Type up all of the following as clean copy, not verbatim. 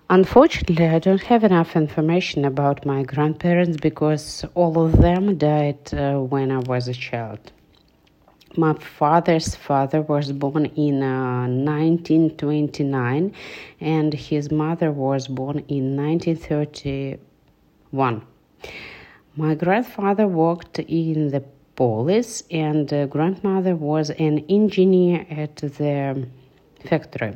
Unfortunately, I don't have enough information about my grandparents because all of them died when I was a child. My father's father was born in 1929 and his mother was born in 1931. My grandfather worked in the police and grandmother was an engineer at the factory.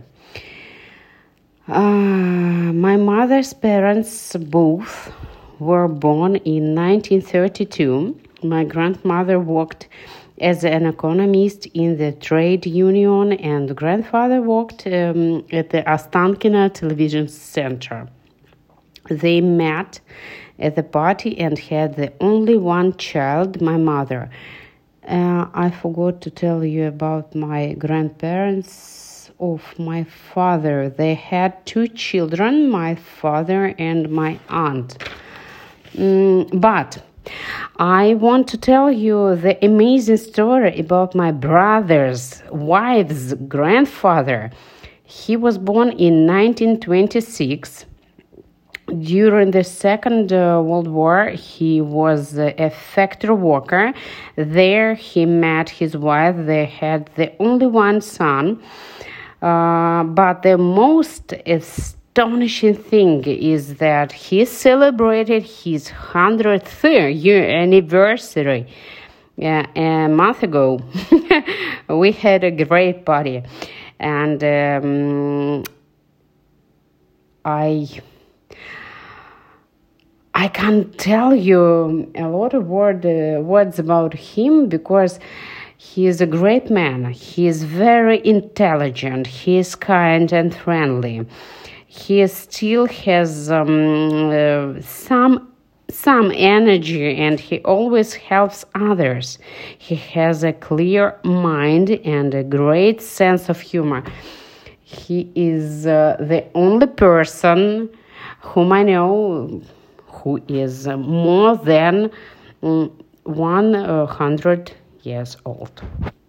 My mother's parents both were born in 1932. My grandmother worked as an economist in the trade union and grandfather worked at the Ostankino television center. They met at the party and had the only one child, my mother. I forgot to tell you about my grandparents of my father. They had two children, my father and my aunt. But I want to tell you the amazing story about my brother's wife's grandfather. He was born in 1926. During the Second World War, he was a factory worker. There he met his wife. They had the only one son. But the most astonishing thing is that he celebrated his 100th year anniversary a month ago. We had a great party. And I can't tell you a lot of words about him because he is a great man. He is very intelligent. He is kind and friendly. He still has some energy and he always helps others. He has a clear mind and a great sense of humor. He is the only person whom I know who is more than 100 years old.